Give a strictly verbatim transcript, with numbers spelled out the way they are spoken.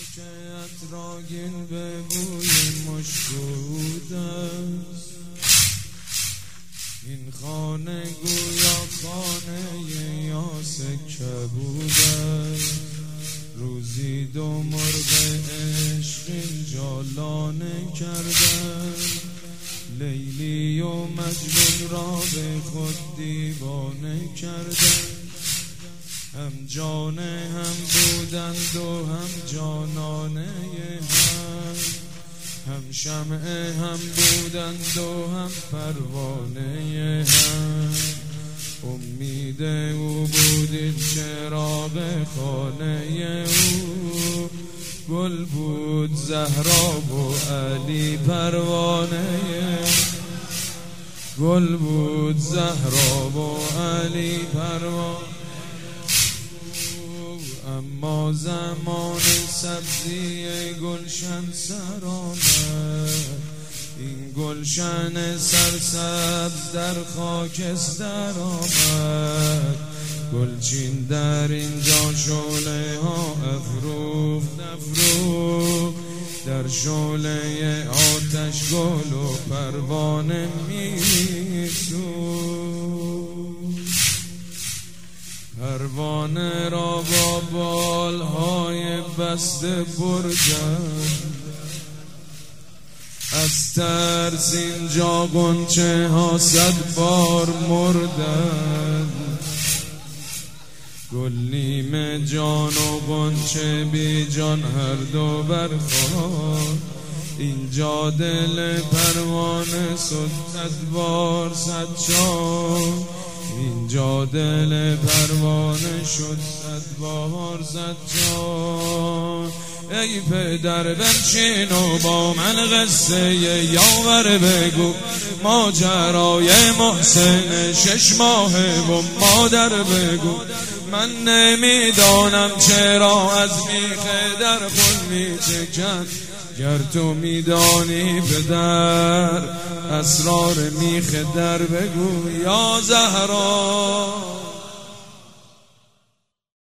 که عطراگین به بوی مشکود است. این خانه گویا خانه یاس کبود است. روزی دو مرغ عشق اینجا لانه کردن، لیلی و مجنون را به خود دیوانه کردن. هم جانه هم بودند و هم جانانه هم، هم شمعه هم بودند و هم پروانه هم. امید او بود چراغ خانه او، گل بود زهرا و علی پروانه. گل بود زهرا و علی پروانه. اما زمان سبزی گلشن سر آمد، این گلشن سرسبز در خاکستر آمد. گلچین در اینجا شعله ها افروخت افروخت، در شعله آتش گل و پروانه میسوخت. پروانه را با بالهای بسته بردن، از ترس اینجا غنچه ها صد بار مردن. گل نیمه جان و غنچه بی جان هر دو برخاست. اینجا دل پروانه صد صد بار صد شد، اینجا دل پروانه شد صد بار صد جان. ای پدر بنشین و با من قصه یاور بگو، ماجرای محسن شش ماه و مادر بگو. من نمیدانم چرا از میخ در خون میچکن، گر تو میدانی پدر اسرار میخ در بگو یا زهرا.